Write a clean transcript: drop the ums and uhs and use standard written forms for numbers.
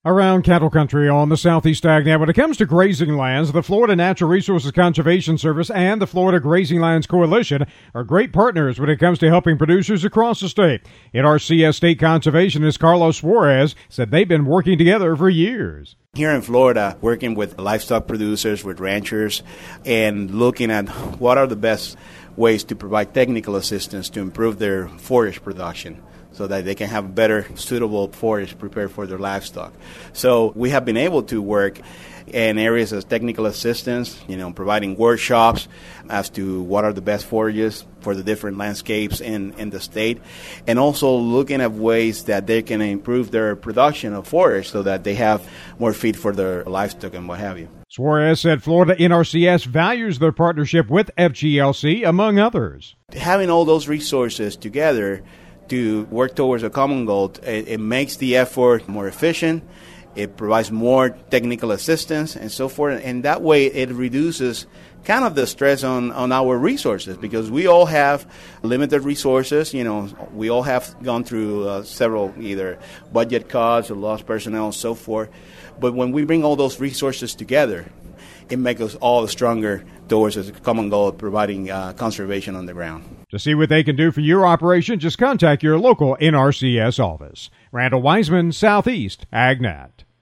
Around cattle country on the Southeast AgNet, when it comes to grazing lands, the Florida Natural Resources Conservation Service and the Florida Grazing Lands Coalition are great partners when it comes to helping producers across the state. NRCS State Conservationist Carlos Suarez said they've been working together for years. Here in Florida, working with livestock producers, with ranchers, and looking at what are the best ways to provide technical assistance to improve their forage production, so that they can have better, suitable forage prepared for their livestock. So we have been able to work in areas of technical assistance, providing workshops as to what are the best forages for the different landscapes in the state, and also looking at ways that they can improve their production of forage so that they have more feed for their livestock and what have you. Suarez said Florida NRCS values their partnership with FGLC, among others. Having all those resources together to work towards a common goal, it makes the effort more efficient, it provides more technical assistance and so forth, and that way it reduces kind of the stress on our resources, because we all have limited resources. We all have gone through several either budget cuts or lost personnel and so forth, but when we bring all those resources together, it makes us all stronger towards a common goal of providing conservation on the ground. To see what they can do for your operation, just contact your local NRCS office. Randall Wiseman, Southeast AgNet.